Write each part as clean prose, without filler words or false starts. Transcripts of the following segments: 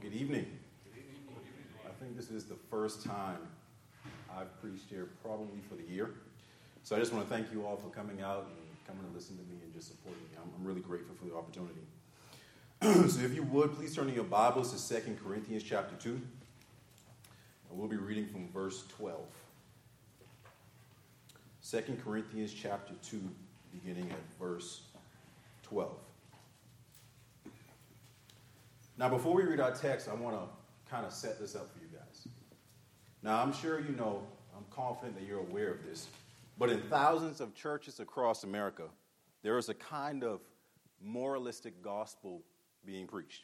Good evening. I think this is the first time I've preached here probably for the year. So I just want to thank you all for coming out and coming to listen to me and just supporting me. I'm really grateful for the opportunity. So if you would, please turn in your Bibles to 2 Corinthians chapter 2. And we'll be reading from verse 12. 2 Corinthians chapter 2, beginning at verse 12. Now, before we read our text, I want to kind of set this up for you guys. Now, I'm sure you know, I'm confident that you're aware of this, but in thousands of churches across America, there is a kind of moralistic gospel being preached.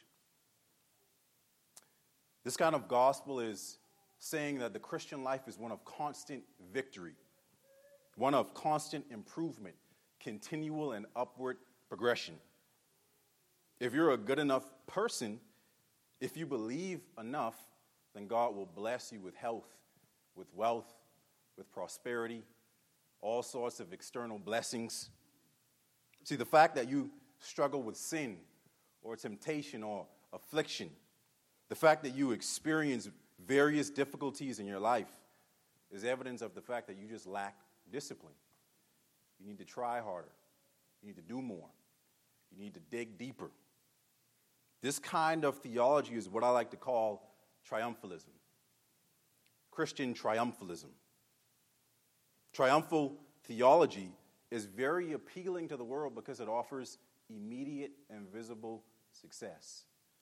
This kind of gospel is saying that the Christian life is one of constant victory, one of constant improvement, continual and upward progression. If you're a good enough person, if you believe enough, then God will bless you with health, with wealth, with prosperity, all sorts of external blessings. See, the fact that you struggle with sin or temptation or affliction, the fact that you experience various difficulties in your life is evidence of the fact that you just lack discipline. You need to try harder. You need to do more. You need to dig deeper. This kind of theology is what I like to call triumphalism. Christian triumphalism. Triumphal theology is very appealing to the world because it offers immediate and visible success.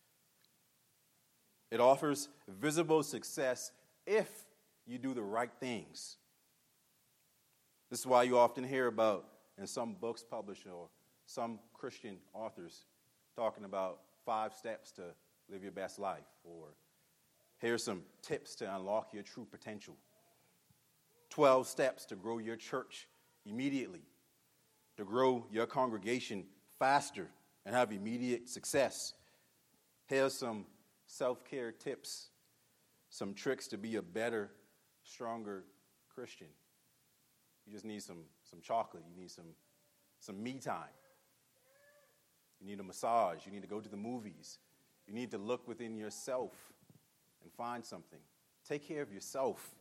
It offers visible success if you do the right things. This is why you often hear about, in some books published or some Christian authors, talking about 5 steps to live your best life, or here's some tips to unlock your true potential. 12 steps to grow your church immediately, to grow your congregation faster and have immediate success. Here's some self-care tips, some tricks to be a better, stronger Christian. You just need some chocolate. You need some me time. You need a massage. You need to go to the movies. You need to look within yourself and find something. Take care of yourself.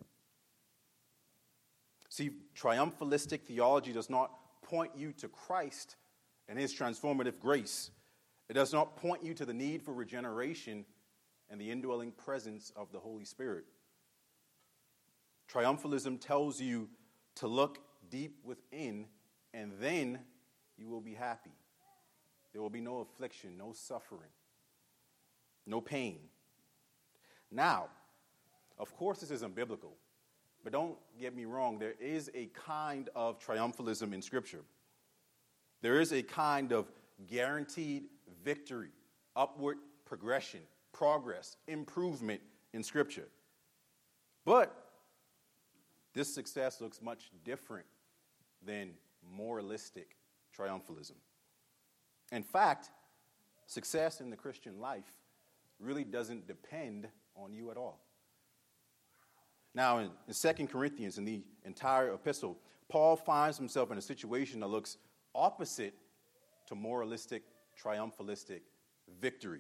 See, triumphalistic theology does not point you to Christ and his transformative grace. It does not point you to the need for regeneration and the indwelling presence of the Holy Spirit. Triumphalism tells you to look deep within, and then you will be happy. There will be no affliction, no suffering, no pain. Now, of course, this isn't biblical, but don't get me wrong. There is a kind of triumphalism in Scripture. There is a kind of guaranteed victory, upward progression, progress, improvement in Scripture. But this success looks much different than moralistic triumphalism. In fact, success in the Christian life really doesn't depend on you at all. Now, in 2 Corinthians, in the entire epistle, Paul finds himself in a situation that looks opposite to moralistic, triumphalistic victory.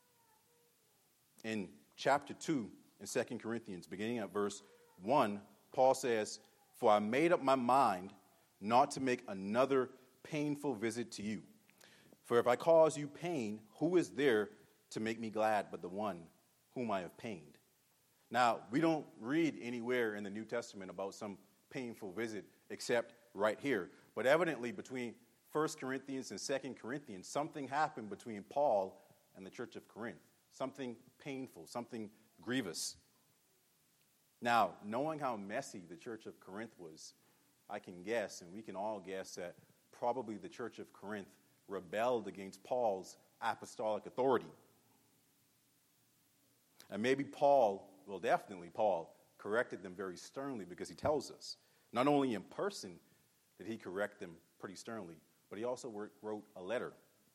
In chapter 2 in 2 Corinthians, beginning at verse 1, Paul says, "For I made up my mind not to make another painful visit to you. For if I cause you pain, who is there to make me glad but the one whom I have pained?" Now, we don't read anywhere in the New Testament about some painful visit except right here. But evidently, between 1 Corinthians and 2 Corinthians, something happened between Paul and the church of Corinth. Something painful, something grievous. Now, knowing how messy the church of Corinth was, I can guess, and we can all guess, that probably the church of Corinth rebelled against Paul's apostolic authority. And maybe definitely Paul corrected them very sternly, because he tells us, not only in person did he correct them pretty sternly, but he also wrote a letter.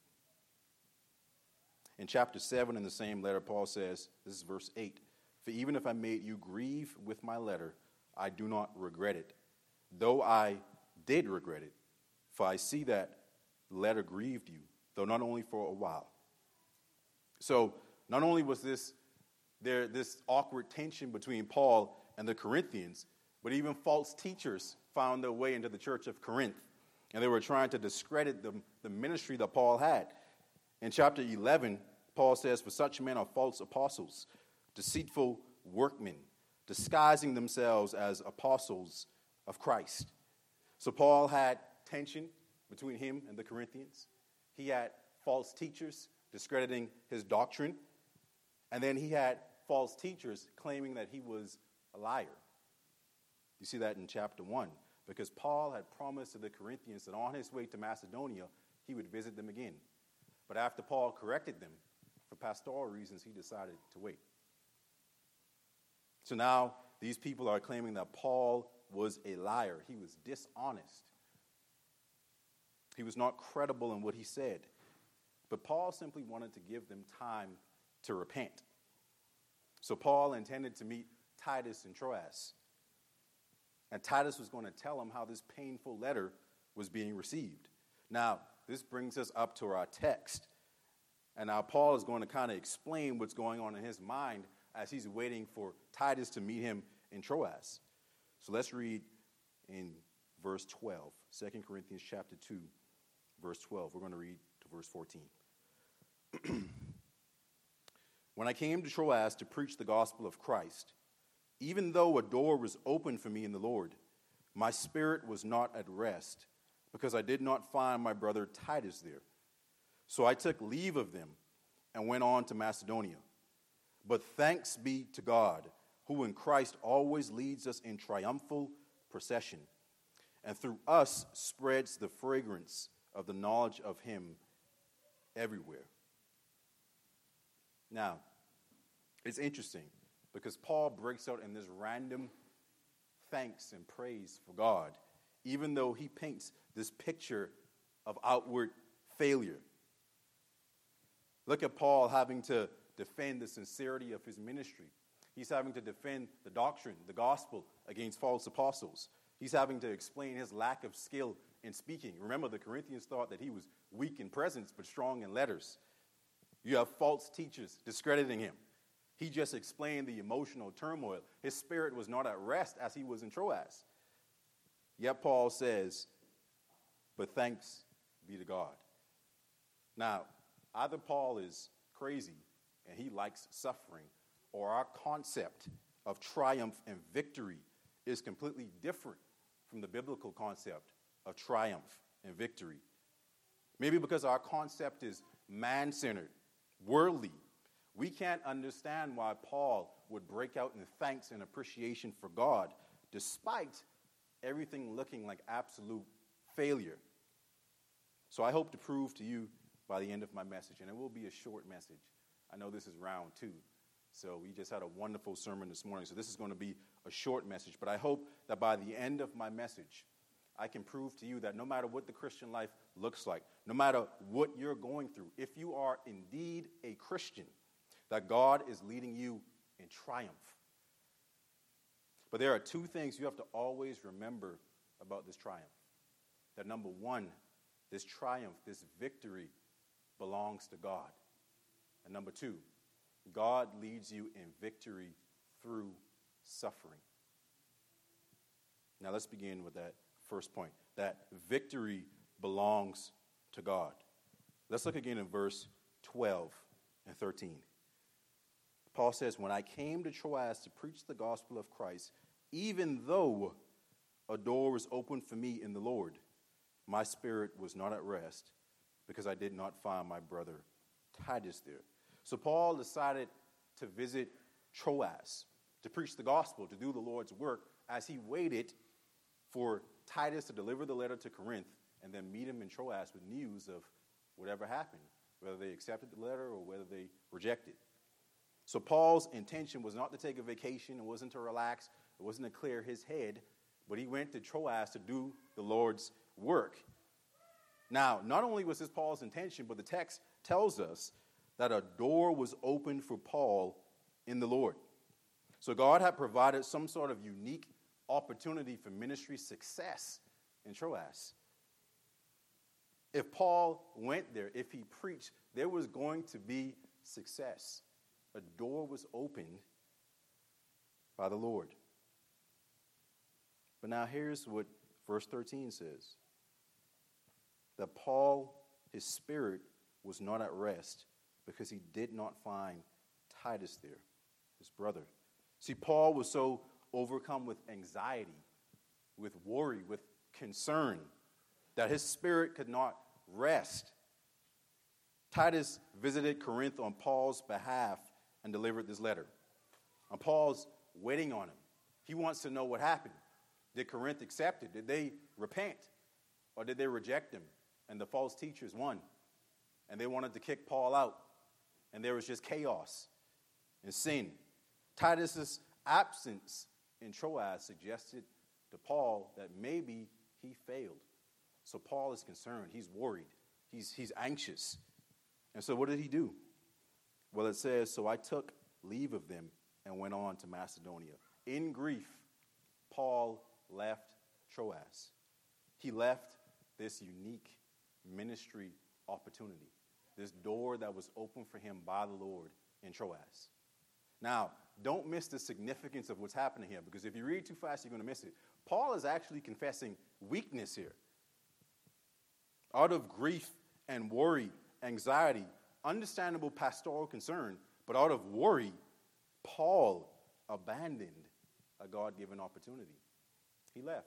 In chapter 7 in the same letter, Paul says, this is verse 8, "For even if I made you grieve with my letter, I do not regret it, though I did regret it, for I see that the letter grieved you, though not only for a while." So not only was there this awkward tension between Paul and the Corinthians, but even false teachers found their way into the church of Corinth, and they were trying to discredit the ministry that Paul had. In chapter 11, Paul says, "For such men are false apostles, deceitful workmen, disguising themselves as apostles of Christ." So Paul had tension between him and the Corinthians. He had false teachers discrediting his doctrine. And then he had false teachers claiming that he was a liar. You see that in chapter 1, because Paul had promised to the Corinthians that on his way to Macedonia, he would visit them again. But after Paul corrected them, for pastoral reasons, he decided to wait. So now these people are claiming that Paul was a liar. He was dishonest. He was not credible in what he said. But Paul simply wanted to give them time to repent. So Paul intended to meet Titus in Troas. And Titus was going to tell him how this painful letter was being received. Now, this brings us up to our text. And now Paul is going to kind of explain what's going on in his mind as he's waiting for Titus to meet him in Troas. So let's read in verse 12, 2 Corinthians chapter 2, verse 12. We're going to read to verse 14. "When I came to Troas to preach the gospel of Christ, even though a door was open for me in the Lord, my spirit was not at rest, because I did not find my brother Titus there. So I took leave of them and went on to Macedonia. But thanks be to God, who in Christ always leads us in triumphal procession, and through us spreads the fragrance of the knowledge of him everywhere." Now, it's interesting because Paul breaks out in this random thanks and praise for God, even though he paints this picture of outward failure. Look at Paul having to defend the sincerity of his ministry. He's having to defend the doctrine, the gospel, against false apostles. He's having to explain his lack of skill in speaking. Remember, the Corinthians thought that he was weak in presence but strong in letters. You have false teachers discrediting him. He just explained the emotional turmoil. His spirit was not at rest as he was in Troas. Yet Paul says, "But thanks be to God." Now, either Paul is crazy and he likes suffering, or our concept of triumph and victory is completely different from the biblical concept of triumph and victory. Maybe because our concept is man-centered, worldly, we can't understand why Paul would break out in thanks and appreciation for God, despite everything looking like absolute failure. So I hope to prove to you by the end of my message, and it will be a short message. I know this is round 2, so we just had a wonderful sermon this morning, so this is going to be a short message. But I hope that by the end of my message, I can prove to you that no matter what the Christian life looks like, no matter what you're going through, if you are indeed a Christian, that God is leading you in triumph. But there are 2 things you have to always remember about this triumph. That number 1, this triumph, this victory belongs to God. And number 2, God leads you in victory through suffering. Now let's begin with that first point, that victory belongs to God. Let's look again in verse 12 and 13. Paul says, "When I came to Troas to preach the gospel of Christ, even though a door was opened for me in the Lord, my spirit was not at rest, because I did not find my brother Titus there." So Paul decided to visit Troas, to preach the gospel, to do the Lord's work, as he waited for Titus to deliver the letter to Corinth and then meet him in Troas with news of whatever happened, whether they accepted the letter or whether they rejected. So Paul's intention was not to take a vacation, it wasn't to relax, it wasn't to clear his head, but he went to Troas to do the Lord's work. Now, not only was this Paul's intention, but the text tells us that a door was opened for Paul in the Lord. So God had provided some sort of unique opportunity for ministry success in Troas. If Paul went there, if he preached, there was going to be success. A door was opened by the Lord. But now here's what verse 13 says. That Paul, his spirit, was not at rest because he did not find Titus there, his brother. See, Paul was so overcome with anxiety, with worry, with concern, that his spirit could not rest. Titus visited Corinth on Paul's behalf and delivered this letter. And Paul's waiting on him. He wants to know what happened. Did Corinth accept it? Did they repent? Or did they reject him? And the false teachers won. And they wanted to kick Paul out. And there was just chaos and sin. Titus's absence in Troas suggested to Paul that maybe he failed. So Paul is concerned. He's worried. He's anxious. And so what did he do? Well, it says, so I took leave of them and went on to Macedonia. In grief, Paul left Troas. He left this unique ministry opportunity, this door that was opened for him by the Lord in Troas. Now, don't miss the significance of what's happening here, because if you read too fast, you're going to miss it. Paul is actually confessing weakness here. Out of grief and worry, anxiety, understandable pastoral concern, but out of worry, Paul abandoned a God-given opportunity. He left.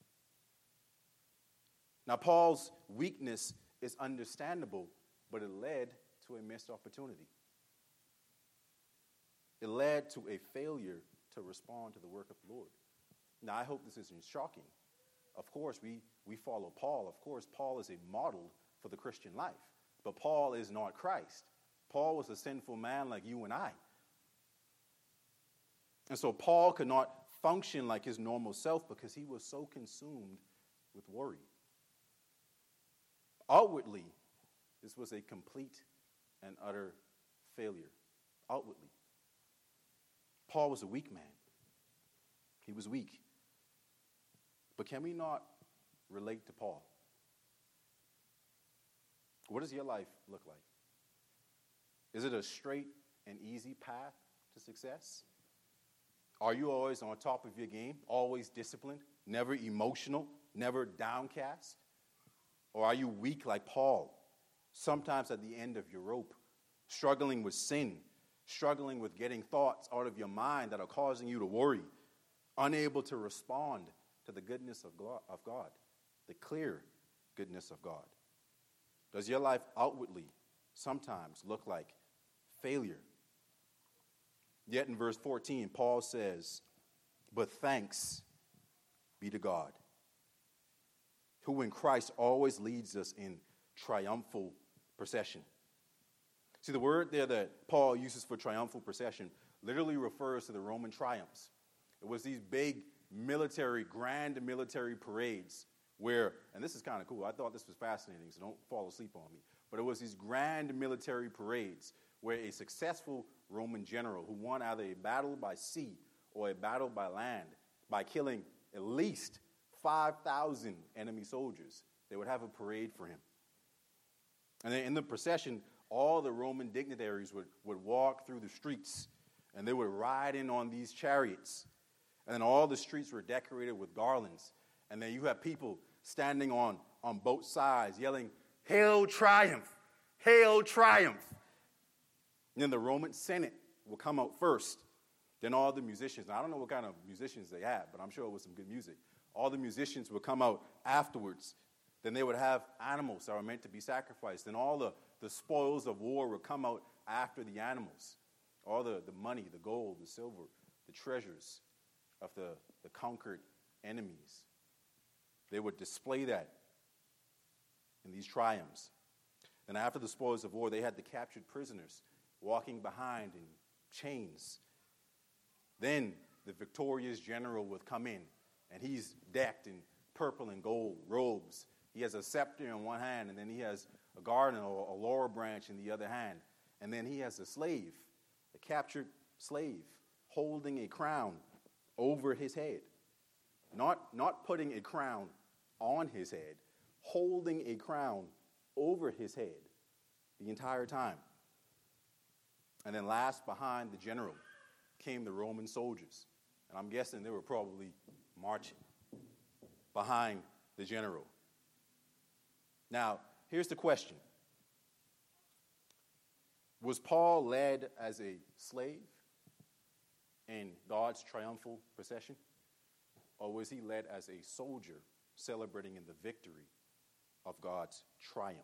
Now, Paul's weakness is understandable, but it led to a missed opportunity. It led to a failure to respond to the work of the Lord. Now, I hope this isn't shocking. Of course, we follow Paul. Of course, Paul is a model for the Christian life. But Paul is not Christ. Paul was a sinful man like you and I. And so Paul could not function like his normal self because he was so consumed with worry. Outwardly, this was a complete and utter failure. Outwardly. Paul was a weak man. He was weak. But can we not relate to Paul? What does your life look like? Is it a straight and easy path to success? Are you always on top of your game, always disciplined, never emotional, never downcast? Or are you weak like Paul, sometimes at the end of your rope, struggling with sin, struggling with getting thoughts out of your mind that are causing you to worry, unable to respond to the goodness of God, the clear goodness of God? Does your life outwardly sometimes look like failure? Yet in verse 14, Paul says, but thanks be to God, who in Christ always leads us in triumphal procession. See, the word there that Paul uses for triumphal procession literally refers to the Roman triumphs. It was these big grand military parades where, and this is kind of cool, I thought this was fascinating, so don't fall asleep on me, but it was these grand military parades where a successful Roman general who won either a battle by sea or a battle by land by killing at least 5,000 enemy soldiers, they would have a parade for him. And then in the procession, all the Roman dignitaries would walk through the streets, and they would ride in on these chariots. And then all the streets were decorated with garlands. And then you have people standing on both sides yelling, "Hail Triumph! Hail Triumph!" And then the Roman Senate will come out first. Then all the musicians, now I don't know what kind of musicians they had, but I'm sure it was some good music. All the musicians would come out afterwards. Then they would have animals that were meant to be sacrificed. Then all the spoils of war would come out after the animals. All the money, the gold, the silver, the treasures of the conquered enemies. They would display that in these triumphs. And after the spoils of war, they had the captured prisoners walking behind in chains. Then the victorious general would come in, and he's decked in purple and gold robes. He has a scepter in one hand, and then he has a garden or a laurel branch in the other hand. And then he has a slave, a captured slave, holding a crown over his head. Not putting a crown on his head, holding a crown over his head the entire time. And then last behind the general came the Roman soldiers. And I'm guessing they were probably marching behind the general. Now, here's the question. Was Paul led as a slave in God's triumphal procession? Or was he led as a soldier celebrating in the victory of God's triumph?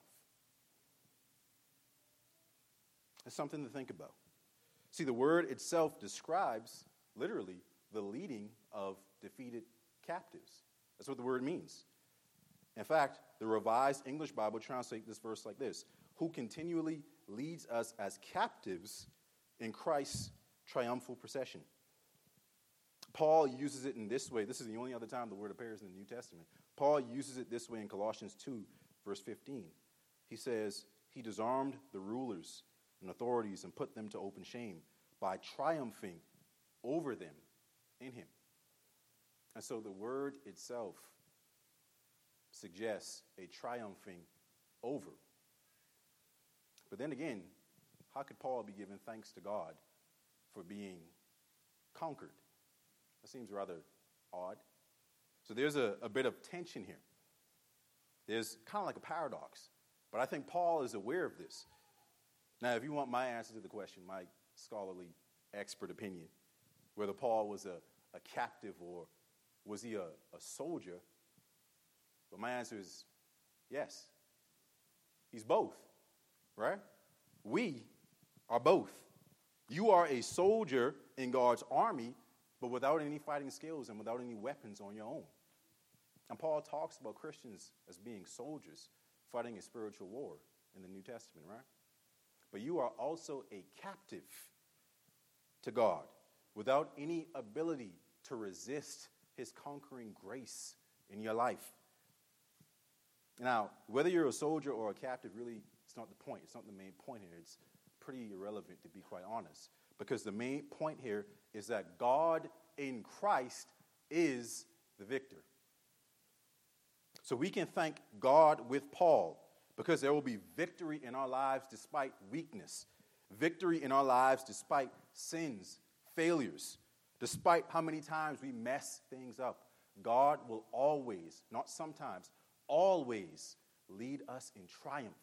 It's something to think about. See, the word itself describes, literally, the leading of defeated captives. That's what the word means. In fact, the Revised English Bible translates this verse like this: who continually leads us as captives in Christ's triumphal procession. Paul uses it in this way. This is the only other time the word appears in the New Testament. Paul uses it this way in Colossians 2, verse 15. He says, he disarmed the rulers and authorities and put them to open shame by triumphing over them in him. And so the word itself suggests a triumphing over. But then again, how could Paul be giving thanks to God for being conquered? That seems rather odd. So there's a bit of tension here. There's kind of like a paradox. But I think Paul is aware of this. Now, if you want my answer to the question, my scholarly expert opinion, whether Paul was a captive or was he a soldier, but my answer is yes. He's both, right? We are both. You are a soldier in God's army, but without any fighting skills and without any weapons on your own. And Paul talks about Christians as being soldiers fighting a spiritual war in the New Testament, right? But you are also a captive to God without any ability to resist his conquering grace in your life. Now, whether you're a soldier or a captive, really, it's not the point. It's not the main point here. It's pretty irrelevant, to be quite honest. Because the main point here is that God in Christ is the victor. So we can thank God with Paul because there will be victory in our lives despite weakness, victory in our lives despite sins, failures, despite how many times we mess things up. God will always, not sometimes, always lead us in triumph.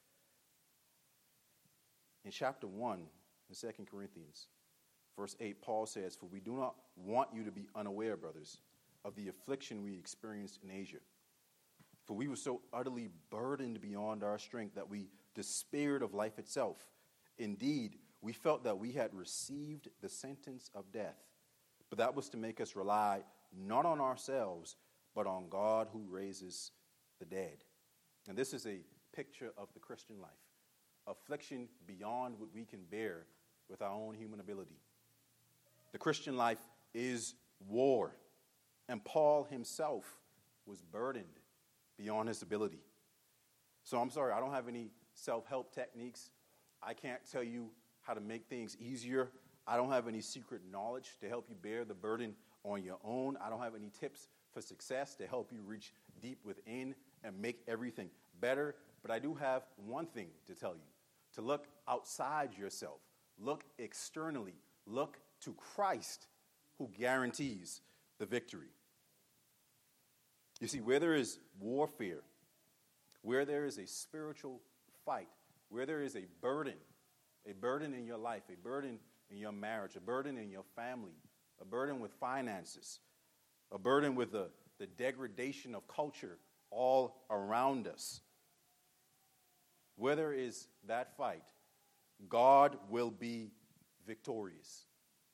In chapter 1, in 2 Corinthians, verse 8, Paul says, "For we do not want you to be unaware, brothers, of the affliction we experienced in Asia. For we were so utterly burdened beyond our strength that we despaired of life itself. Indeed, we felt that we had received the sentence of death. But that was to make us rely not on ourselves, but on God who raises the dead." And this is a picture of the Christian life. Affliction beyond what we can bear with our own human ability. The Christian life is war. And Paul himself was burdened beyond his ability. So I'm sorry, I don't have any self-help techniques. I can't tell you how to make things easier. I don't have any secret knowledge to help you bear the burden on your own. I don't have any tips for success to help you reach deep within and make everything better. But I do have one thing to tell you: to look outside yourself, look externally, look to Christ who guarantees the victory. You see, where there is warfare, where there is a spiritual fight, where there is a burden in your life, a burden in your marriage, a burden in your family, a burden with finances, a burden with the degradation of culture all around us. Where there is that fight, God will be victorious.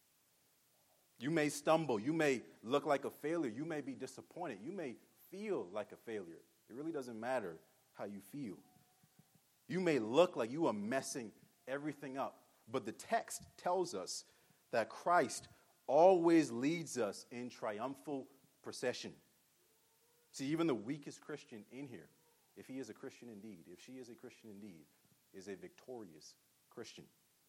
You may stumble. You may look like a failure. You may be disappointed. You may feel like a failure. It really doesn't matter how you feel. You may look like you are messing everything up. But the text tells us that Christ always leads us in triumphal procession. See, even the weakest Christian in here, if he is a Christian indeed, if she is a Christian indeed, is a victorious Christian.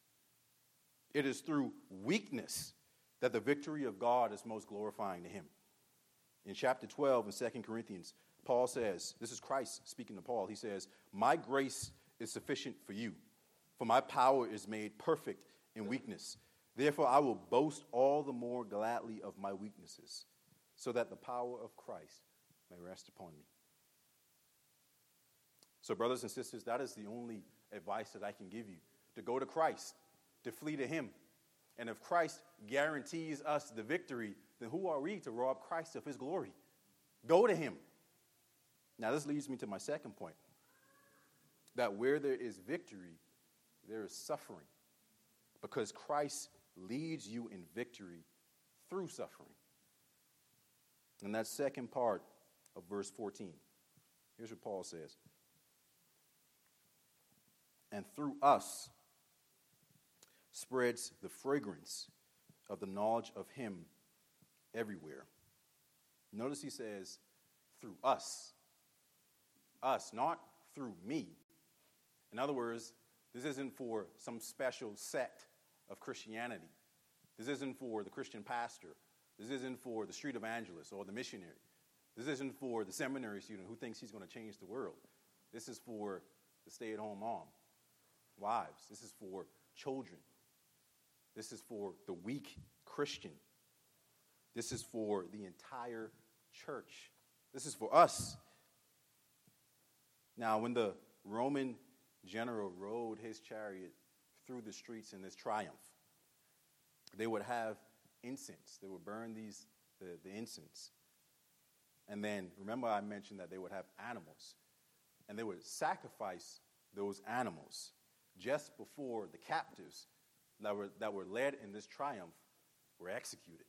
It is through weakness that the victory of God is most glorifying to him. In chapter 12 in 2 Corinthians, Paul says, this is Christ speaking to Paul, he says, "My grace is sufficient for you, for my power is made perfect in weakness. Therefore, I will boast all the more gladly of my weaknesses, so that the power of Christ may rest upon me. So, brothers and sisters, that is the only advice that I can give you, to go to Christ, to flee to him. And if Christ guarantees us the victory, then who are we to rob Christ of his glory? Go to him. Now, this leads me to my second point, that where there is victory, there is suffering, because Christ leads you in victory through suffering. And that second part of verse 14. Here's what Paul says. And through us spreads the fragrance of the knowledge of him everywhere. Notice he says, through us. Us, not through me. In other words, this isn't for some special sect of Christianity. This isn't for the Christian pastor. This isn't for the street evangelist or the missionary. This isn't for the seminary student who thinks he's going to change the world. This is for the stay-at-home mom, wives. This is for children. This is for the weak Christian. This is for the entire church. This is for us. Now, when the Roman general rode his chariot through the streets in this triumph, they would have incense. They would burn the incense. And then, remember I mentioned that they would have animals. And they would sacrifice those animals just before the captives that were led in this triumph were executed.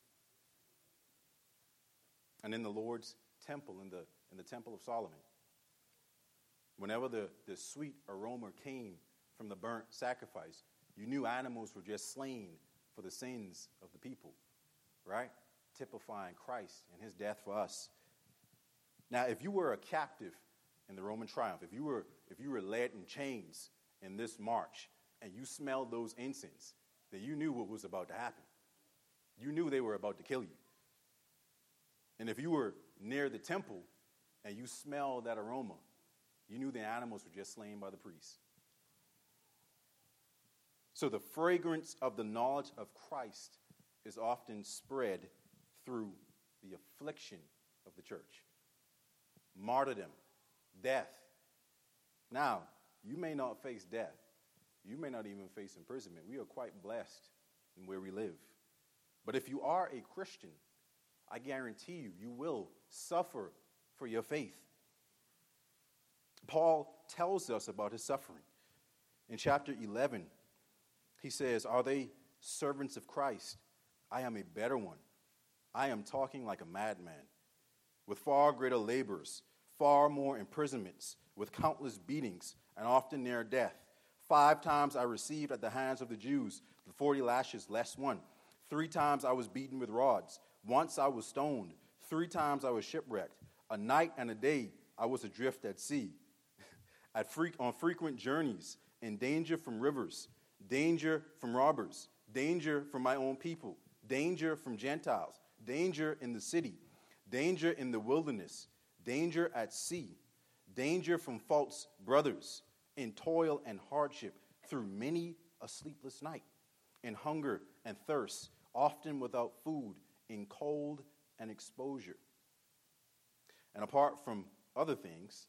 And in the Lord's temple, in the temple of Solomon, whenever the sweet aroma came from the burnt sacrifice, you knew animals were just slain for the sins of the people, right? Typifying Christ and his death for us. Now, if you were a captive in the Roman triumph, if you were led in chains in this march, and you smelled those incense, then you knew what was about to happen. You knew they were about to kill you. And if you were near the temple and you smelled that aroma, you knew the animals were just slain by the priests. So the fragrance of the knowledge of Christ is often spread through the affliction of the church. Martyrdom, death. Now, you may not face death. You may not even face imprisonment. We are quite blessed in where we live. But if you are a Christian, I guarantee you, you will suffer for your faith. Paul tells us about his suffering. In chapter 11, he says, "Are they servants of Christ? I am a better one. I am talking like a madman, with far greater labors, far more imprisonments, with countless beatings, and often near death. 5 times I received at the hands of the Jews the 40 lashes less one. 3 times I was beaten with rods. Once I was stoned. 3 times I was shipwrecked. A night and a day I was adrift at sea, on frequent journeys, in danger from rivers, danger from robbers, danger from my own people, danger from Gentiles, danger in the city, danger in the wilderness, danger at sea, danger from false brothers, in toil and hardship, through many a sleepless night, in hunger and thirst, often without food, in cold and exposure." And apart from other things,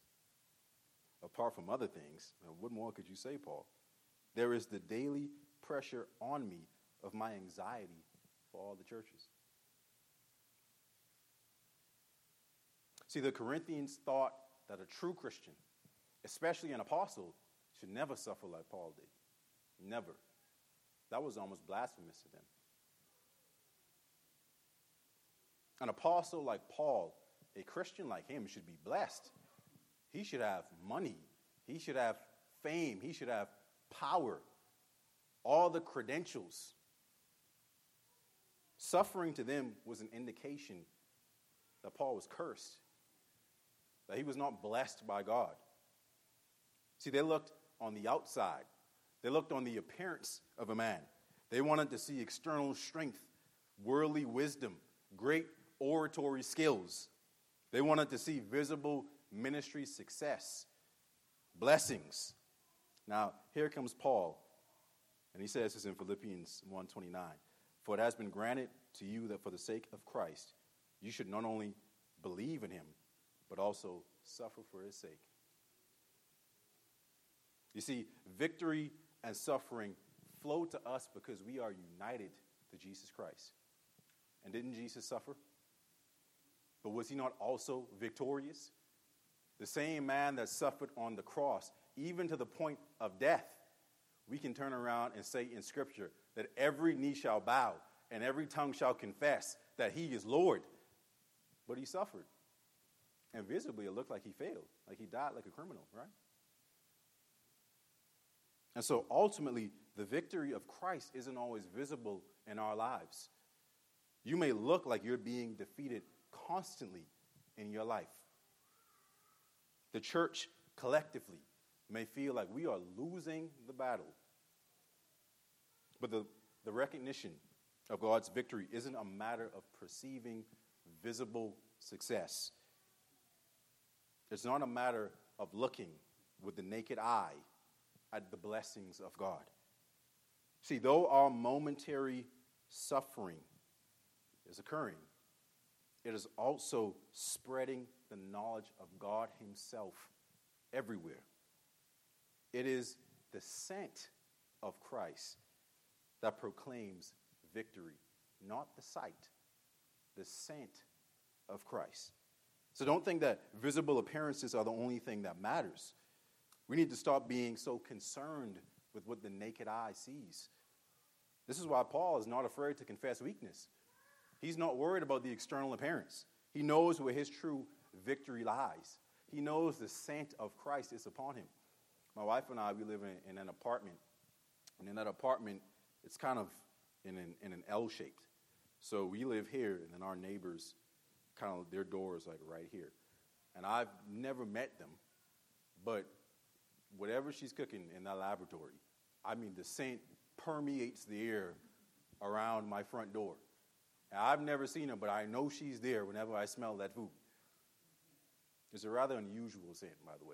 what more could you say, Paul? There is the daily pressure on me of my anxiety for all the churches. See, the Corinthians thought that a true Christian, especially an apostle, should never suffer like Paul did. Never. That was almost blasphemous to them. An apostle like Paul, a Christian like him, should be blessed. He should have money. He should have fame. He should have power. All the credentials. Suffering to them was an indication that Paul was cursed, that he was not blessed by God. See, they looked on the outside. They looked on the appearance of a man. They wanted to see external strength, worldly wisdom, great oratory skills. They wanted to see visible ministry success, blessings. Now, here comes Paul, And he says this in Philippians 1:29. For it has been granted to you that for the sake of Christ, you should not only believe in him, but also suffer for his sake. You see, victory and suffering flow to us because we are united to Jesus Christ. And didn't Jesus suffer? But was he not also victorious? The same man that suffered on the cross, even to the point of death, we can turn around and say in Scripture that every knee shall bow and every tongue shall confess that he is Lord. But he suffered. And visibly, it looked like he failed, like he died like a criminal, right? And so ultimately, the victory of Christ isn't always visible in our lives. You may look like you're being defeated constantly in your life. The church collectively may feel like we are losing the battle. But the recognition of God's victory isn't a matter of perceiving visible success. It's not a matter of looking with the naked eye at the blessings of God. See, though our momentary suffering is occurring, it is also spreading the knowledge of God himself everywhere. It is the scent of Christ that proclaims victory, not the sight, the scent of Christ. So don't think that visible appearances are the only thing that matters. We need to stop being so concerned with what the naked eye sees. This is why Paul is not afraid to confess weakness. He's not worried about the external appearance. He knows where his true victory lies. He knows the scent of Christ is upon him. My wife and I, we live in an apartment. And in that apartment, it's kind of in an L-shaped. So we live here, and then our neighbors, kind of their door is like right here. And I've never met them, but whatever she's cooking in that laboratory, I mean, the scent permeates the air around my front door. And I've never seen her, but I know she's there whenever I smell that food. It's a rather unusual scent, by the way.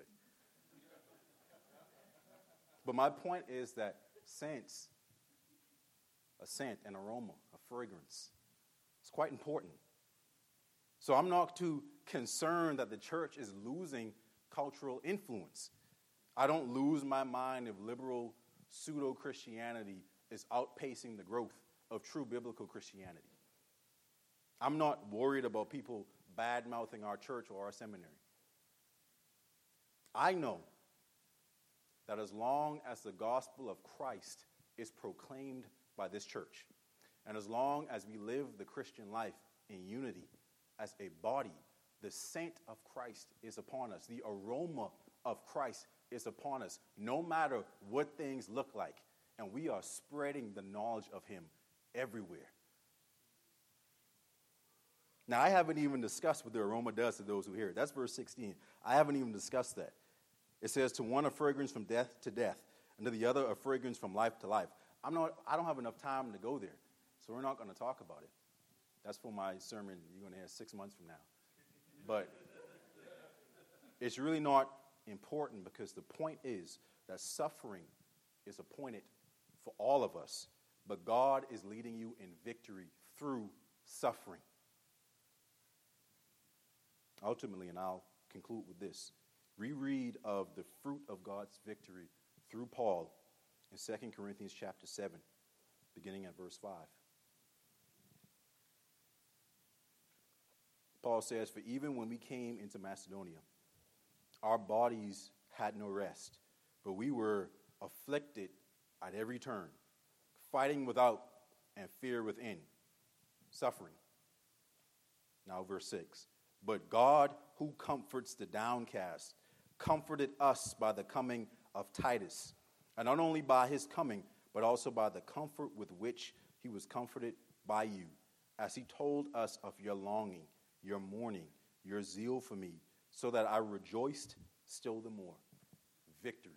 But my point is that scents, a scent, an aroma, a fragrance, it's quite important. So I'm not too concerned that the church is losing cultural influence. I don't lose my mind if liberal pseudo-Christianity is outpacing the growth of true biblical Christianity. I'm not worried about people bad-mouthing our church or our seminary. I know that as long as the gospel of Christ is proclaimed by this church, and as long as we live the Christian life in unity as a body, the scent of Christ is upon us. The aroma of Christ is upon us, no matter what things look like. And we are spreading the knowledge of him everywhere. Now, I haven't even discussed what the aroma does to those who hear it. That's verse 16. I haven't even discussed that. It says, to one a fragrance from death to death, and to the other a fragrance from life to life. I don't have enough time to go there, so we're not going to talk about it. That's for my sermon you're going to hear 6 months from now. But it's really not important, because the point is that suffering is appointed for all of us, but God is leading you in victory through suffering. Ultimately, and I'll conclude with this, reread of the fruit of God's victory through Paul in 2 Corinthians chapter 7, beginning at verse 5. Paul says, for even when we came into Macedonia, our bodies had no rest, but we were afflicted at every turn, fighting without and fear within, suffering. Now verse 6. But God, who comforts the downcast, comforted us by the coming of Titus, and not only by his coming, but also by the comfort with which he was comforted by you, as he told us of your longing, your mourning, your zeal for me, so that I rejoiced still the more. Victory.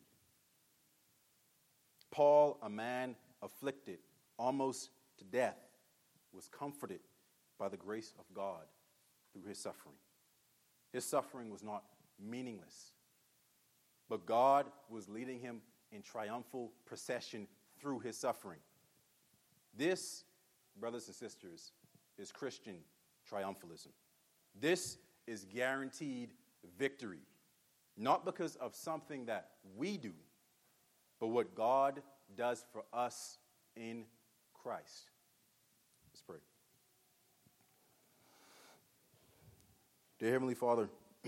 Paul, a man afflicted almost to death, was comforted by the grace of God through his suffering. His suffering was not meaningless, but God was leading him in triumphal procession through his suffering. This, brothers and sisters, is Christian triumphalism. This is guaranteed victory, not because of something that we do, but what God does for us in Christ. Let's pray. Dear Heavenly Father,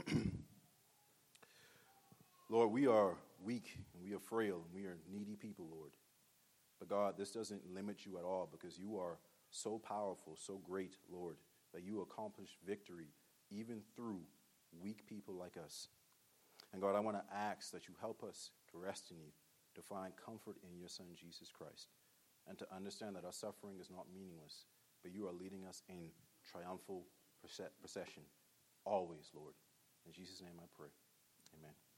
Lord, we are weak and we are frail and we are needy people, Lord. But God, this doesn't limit you at all because you are so powerful, so great, Lord, that you accomplish victory even through weak people like us. And God, I want to ask that you help us to rest in you, to find comfort in your Son, Jesus Christ, and to understand that our suffering is not meaningless, but you are leading us in triumphal procession, always, Lord. In Jesus' name I pray. Amen.